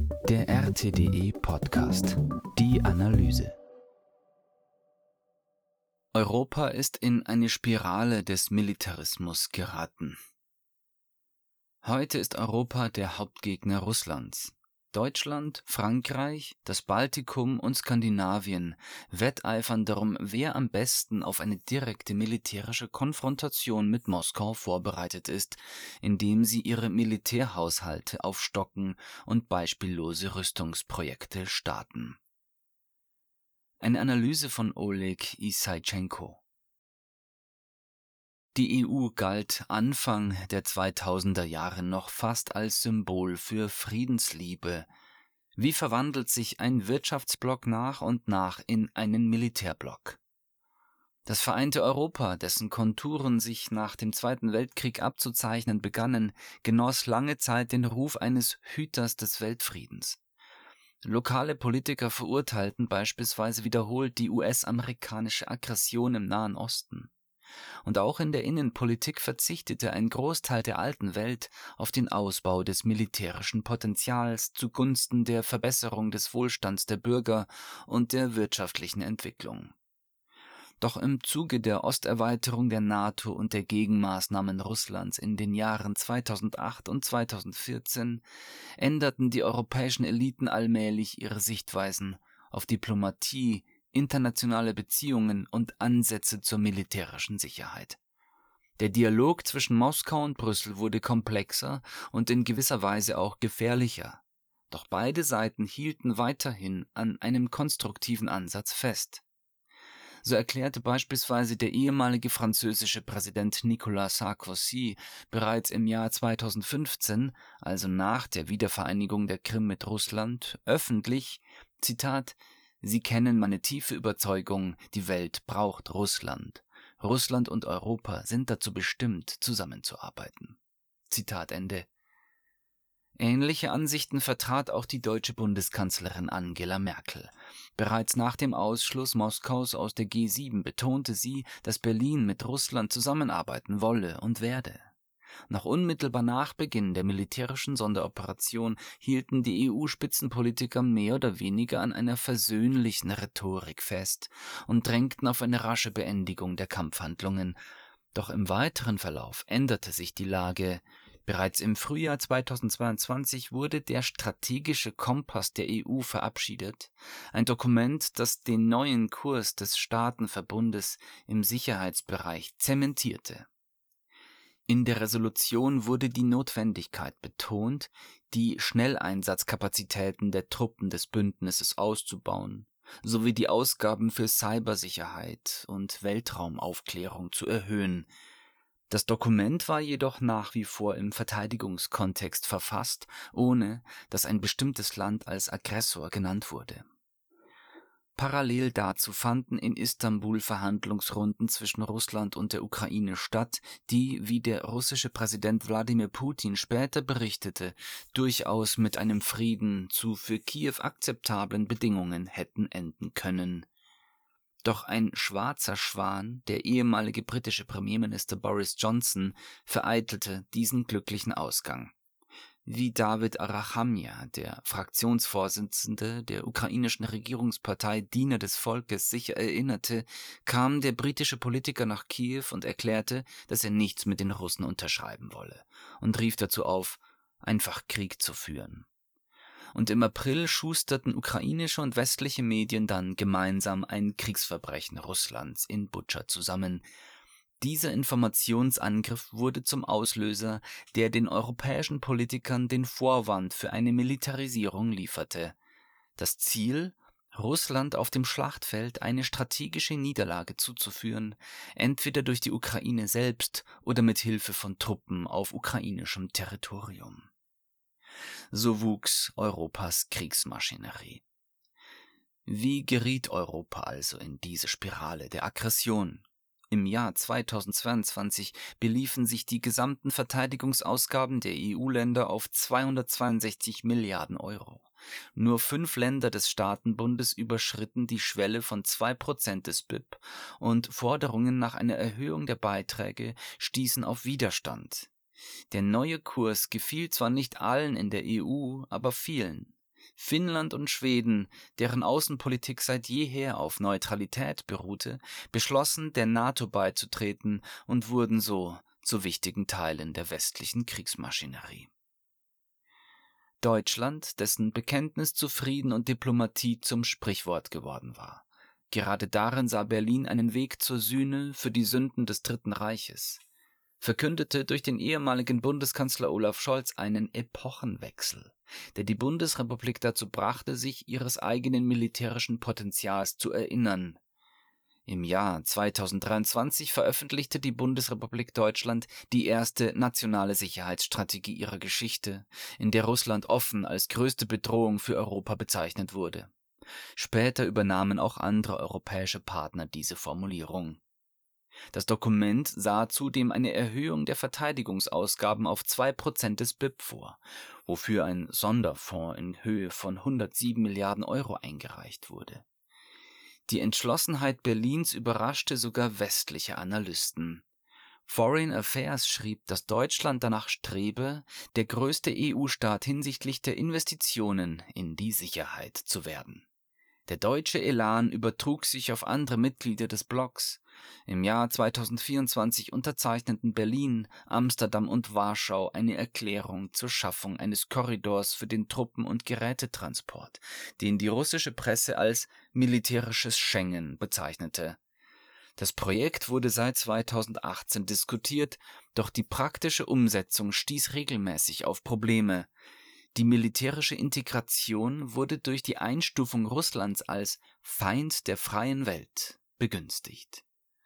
Der RTDE Podcast. Die Analyse. Europa ist in eine Spirale des Militarismus geraten. Heute ist Europa der Hauptgegner Russlands. Deutschland, Frankreich, das Baltikum und Skandinavien wetteifern darum, wer am besten auf eine direkte militärische Konfrontation mit Moskau vorbereitet ist, indem sie ihre Militärhaushalte aufstocken und beispiellose Rüstungsprojekte starten. Eine Analyse von Oleg Issaitschenko. Die EU galt Anfang der 2000er Jahre noch fast als Symbol für Friedensliebe. Wie verwandelt sich ein Wirtschaftsblock nach und nach in einen Militärblock? Das vereinte Europa, dessen Konturen sich nach dem Zweiten Weltkrieg abzuzeichnen begannen, genoss lange Zeit den Ruf eines Hüters des Weltfriedens. Lokale Politiker verurteilten beispielsweise wiederholt die US-amerikanische Aggression im Nahen Osten. Und auch in der Innenpolitik verzichtete ein Großteil der alten Welt auf den Ausbau des militärischen Potenzials zugunsten der Verbesserung des Wohlstands der Bürger und der wirtschaftlichen Entwicklung. Doch im Zuge der Osterweiterung der NATO und der Gegenmaßnahmen Russlands in den Jahren 2008 und 2014 änderten die europäischen Eliten allmählich ihre Sichtweisen auf Diplomatie, internationale Beziehungen und Ansätze zur militärischen Sicherheit. Der Dialog zwischen Moskau und Brüssel wurde komplexer und in gewisser Weise auch gefährlicher. Doch beide Seiten hielten weiterhin an einem konstruktiven Ansatz fest. So erklärte beispielsweise der ehemalige französische Präsident Nicolas Sarkozy bereits im Jahr 2015, also nach der Wiedervereinigung der Krim mit Russland, öffentlich, Zitat, „Sie kennen meine tiefe Überzeugung, die Welt braucht Russland. Russland und Europa sind dazu bestimmt, zusammenzuarbeiten." Zitat Ende. Ähnliche Ansichten vertrat auch die deutsche Bundeskanzlerin Angela Merkel. Bereits nach dem Ausschluss Moskaus aus der G7 betonte sie, dass Berlin mit Russland zusammenarbeiten wolle und werde. Noch unmittelbar nach Beginn der militärischen Sonderoperation hielten die EU-Spitzenpolitiker mehr oder weniger an einer versöhnlichen Rhetorik fest und drängten auf eine rasche Beendigung der Kampfhandlungen. Doch im weiteren Verlauf änderte sich die Lage. Bereits im Frühjahr 2022 wurde der strategische Kompass der EU verabschiedet, ein Dokument, das den neuen Kurs des Staatenverbundes im Sicherheitsbereich zementierte. In der Resolution wurde die Notwendigkeit betont, die Schnelleinsatzkapazitäten der Truppen des Bündnisses auszubauen, sowie die Ausgaben für Cybersicherheit und Weltraumaufklärung zu erhöhen. Das Dokument war jedoch nach wie vor im Verteidigungskontext verfasst, ohne dass ein bestimmtes Land als Aggressor genannt wurde. Parallel dazu fanden in Istanbul Verhandlungsrunden zwischen Russland und der Ukraine statt, die, wie der russische Präsident Wladimir Putin später berichtete, durchaus mit einem Frieden zu für Kiew akzeptablen Bedingungen hätten enden können. Doch ein schwarzer Schwan, der ehemalige britische Premierminister Boris Johnson, vereitelte diesen glücklichen Ausgang. Wie David Arachamia, der Fraktionsvorsitzende der ukrainischen Regierungspartei Diener des Volkes, sicher erinnerte, kam der britische Politiker nach Kiew und erklärte, dass er nichts mit den Russen unterschreiben wolle und rief dazu auf, einfach Krieg zu führen. Und im April schusterten ukrainische und westliche Medien dann gemeinsam ein Kriegsverbrechen Russlands in Butscha zusammen. Dieser Informationsangriff wurde zum Auslöser, der den europäischen Politikern den Vorwand für eine Militarisierung lieferte. Das Ziel, Russland auf dem Schlachtfeld eine strategische Niederlage zuzuführen, entweder durch die Ukraine selbst oder mit Hilfe von Truppen auf ukrainischem Territorium. So wuchs Europas Kriegsmaschinerie. Wie geriet Europa also in diese Spirale der Aggression? Im Jahr 2022 beliefen sich die gesamten Verteidigungsausgaben der EU-Länder auf 262 Milliarden Euro. Nur 5 Länder des Staatenbundes überschritten die Schwelle von 2% des BIP und Forderungen nach einer Erhöhung der Beiträge stießen auf Widerstand. Der neue Kurs gefiel zwar nicht allen in der EU, aber vielen. Finnland und Schweden, deren Außenpolitik seit jeher auf Neutralität beruhte, beschlossen, der NATO beizutreten und wurden so zu wichtigen Teilen der westlichen Kriegsmaschinerie. Deutschland, dessen Bekenntnis zu Frieden und Diplomatie zum Sprichwort geworden war. Gerade darin sah Berlin einen Weg zur Sühne für die Sünden des Dritten Reiches, verkündete durch den ehemaligen Bundeskanzler Olaf Scholz einen Epochenwechsel, der die Bundesrepublik dazu brachte, sich ihres eigenen militärischen Potenzials zu erinnern. Im Jahr 2023 veröffentlichte die Bundesrepublik Deutschland die erste nationale Sicherheitsstrategie ihrer Geschichte, in der Russland offen als größte Bedrohung für Europa bezeichnet wurde. Später übernahmen auch andere europäische Partner diese Formulierung. Das Dokument sah zudem eine Erhöhung der Verteidigungsausgaben auf 2% des BIP vor, wofür ein Sonderfonds in Höhe von 107 Milliarden Euro eingereicht wurde. Die Entschlossenheit Berlins überraschte sogar westliche Analysten. Foreign Affairs schrieb, dass Deutschland danach strebe, der größte EU-Staat hinsichtlich der Investitionen in die Sicherheit zu werden. Der deutsche Elan übertrug sich auf andere Mitglieder des Blocks. Im Jahr 2024 unterzeichneten Berlin, Amsterdam und Warschau eine Erklärung zur Schaffung eines Korridors für den Truppen- und Gerätetransport, den die russische Presse als militärisches Schengen bezeichnete. Das Projekt wurde seit 2018 diskutiert, doch die praktische Umsetzung stieß regelmäßig auf Probleme. Die militärische Integration wurde durch die Einstufung Russlands als Feind der freien Welt begünstigt.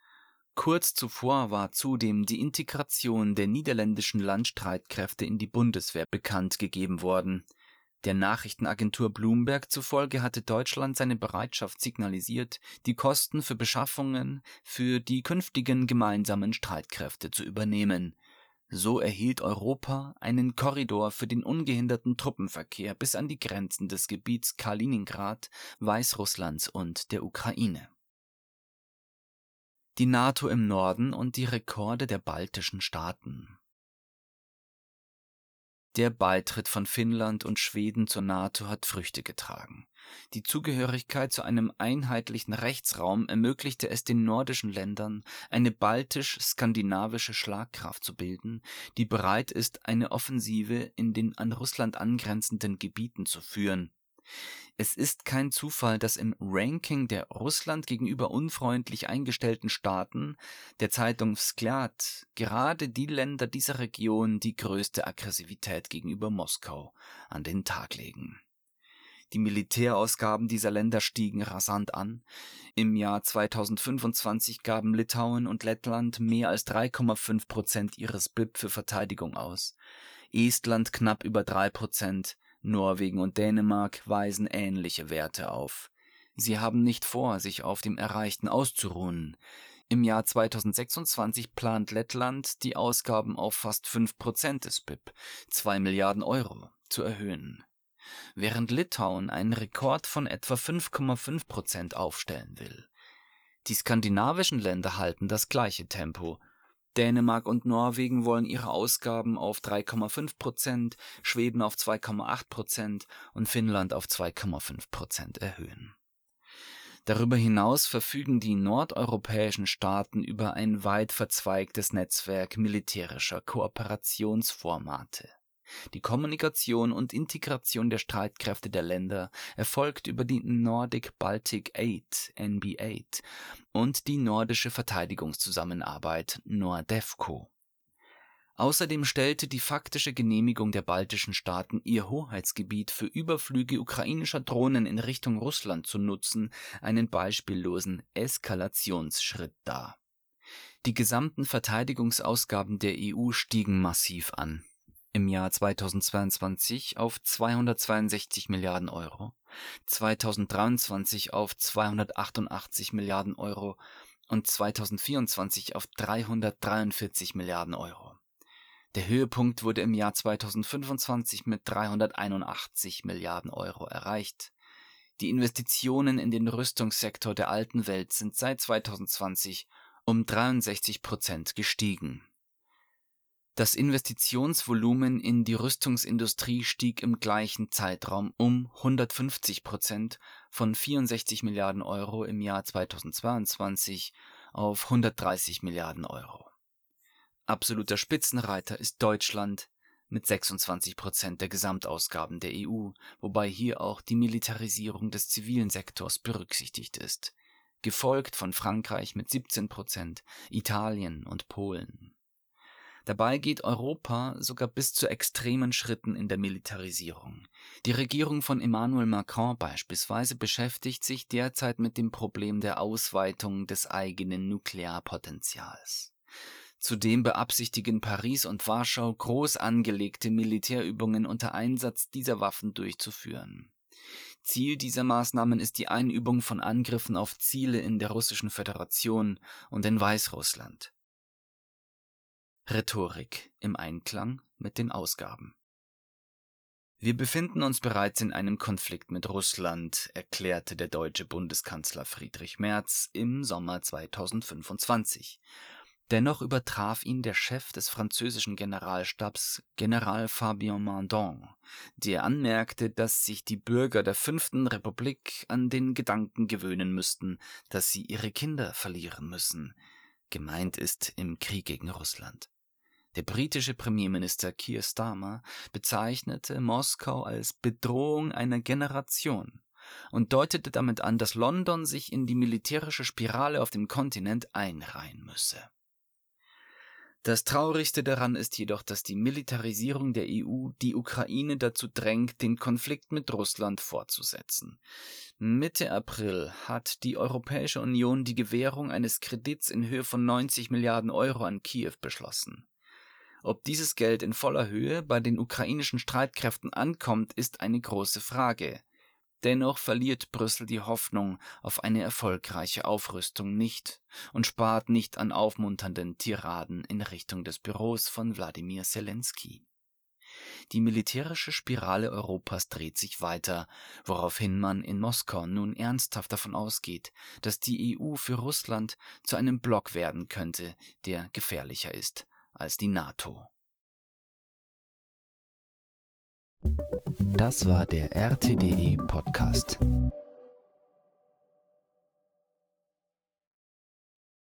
Kurz zuvor war zudem die Integration der niederländischen Landstreitkräfte in die Bundeswehr bekannt gegeben worden. Der Nachrichtenagentur Bloomberg zufolge hatte Deutschland seine Bereitschaft signalisiert, die Kosten für Beschaffungen für die künftigen gemeinsamen Streitkräfte zu übernehmen. So erhielt Europa einen Korridor für den ungehinderten Truppenverkehr bis an die Grenzen des Gebiets Kaliningrad, Weißrusslands und der Ukraine. Die NATO im Norden und die Rekorde der baltischen Staaten. Der Beitritt von Finnland und Schweden zur NATO hat Früchte getragen. Die Zugehörigkeit zu einem einheitlichen Rechtsraum ermöglichte es den nordischen Ländern, eine baltisch-skandinavische Schlagkraft zu bilden, die bereit ist, eine Offensive in den an Russland angrenzenden Gebieten zu führen. Es ist kein Zufall, dass im Ranking der Russland gegenüber unfreundlich eingestellten Staaten der Zeitung Vzhlyad gerade die Länder dieser Region die größte Aggressivität gegenüber Moskau an den Tag legen. Die Militärausgaben dieser Länder stiegen rasant an. Im Jahr 2025 gaben Litauen und Lettland mehr als 3,5% ihres BIP für Verteidigung aus, Estland knapp über 3%, Norwegen und Dänemark weisen ähnliche Werte auf. Sie haben nicht vor, sich auf dem Erreichten auszuruhen. Im Jahr 2026 plant Lettland, die Ausgaben auf fast 5% des BIP, 2 Milliarden Euro, zu erhöhen. Während Litauen einen Rekord von etwa 5,5% aufstellen will. Die skandinavischen Länder halten das gleiche Tempo. Dänemark und Norwegen wollen ihre Ausgaben auf 3,5%, Schweden auf 2,8% und Finnland auf 2,5% erhöhen. Darüber hinaus verfügen die nordeuropäischen Staaten über ein weit verzweigtes Netzwerk militärischer Kooperationsformate. Die Kommunikation und Integration der Streitkräfte der Länder erfolgt über die Nordic Baltic 8 (NB8) und die Nordische Verteidigungszusammenarbeit (NORDEFCO). Außerdem stellte die faktische Genehmigung der baltischen Staaten, ihr Hoheitsgebiet für Überflüge ukrainischer Drohnen in Richtung Russland zu nutzen, einen beispiellosen Eskalationsschritt dar. Die gesamten Verteidigungsausgaben der EU stiegen massiv an. Im Jahr 2022 auf 262 Milliarden Euro, 2023 auf 288 Milliarden Euro und 2024 auf 343 Milliarden Euro. Der Höhepunkt wurde im Jahr 2025 mit 381 Milliarden Euro erreicht. Die Investitionen in den Rüstungssektor der alten Welt sind seit 2020 um 63% gestiegen. Das Investitionsvolumen in die Rüstungsindustrie stieg im gleichen Zeitraum um 150% von 64 Milliarden Euro im Jahr 2022 auf 130 Milliarden Euro. Absoluter Spitzenreiter ist Deutschland mit 26% der Gesamtausgaben der EU, wobei hier auch die Militarisierung des zivilen Sektors berücksichtigt ist, gefolgt von Frankreich mit 17%, Italien und Polen. Dabei geht Europa sogar bis zu extremen Schritten in der Militarisierung. Die Regierung von Emmanuel Macron beispielsweise beschäftigt sich derzeit mit dem Problem der Ausweitung des eigenen Nuklearpotenzials. Zudem beabsichtigen Paris und Warschau groß angelegte Militärübungen unter Einsatz dieser Waffen durchzuführen. Ziel dieser Maßnahmen ist die Einübung von Angriffen auf Ziele in der Russischen Föderation und in Weißrussland. Rhetorik im Einklang mit den Ausgaben. Wir befinden uns bereits in einem Konflikt mit Russland, erklärte der deutsche Bundeskanzler Friedrich Merz im Sommer 2025. Dennoch übertraf ihn der Chef des französischen Generalstabs, General Fabien Mandon, der anmerkte, dass sich die Bürger der 5. Republik an den Gedanken gewöhnen müssten, dass sie ihre Kinder verlieren müssen. Gemeint ist im Krieg gegen Russland. Der britische Premierminister Keir Starmer bezeichnete Moskau als Bedrohung einer Generation und deutete damit an, dass London sich in die militärische Spirale auf dem Kontinent einreihen müsse. Das Traurigste daran ist jedoch, dass die Militarisierung der EU die Ukraine dazu drängt, den Konflikt mit Russland fortzusetzen. Mitte April hat die Europäische Union die Gewährung eines Kredits in Höhe von 90 Milliarden Euro an Kiew beschlossen. Ob dieses Geld in voller Höhe bei den ukrainischen Streitkräften ankommt, ist eine große Frage. Dennoch verliert Brüssel die Hoffnung auf eine erfolgreiche Aufrüstung nicht und spart nicht an aufmunternden Tiraden in Richtung des Büros von Wladimir Selenskyj. Die militärische Spirale Europas dreht sich weiter, woraufhin man in Moskau nun ernsthaft davon ausgeht, dass die EU für Russland zu einem Block werden könnte, der gefährlicher ist als die NATO. Das war der RTDE Podcast.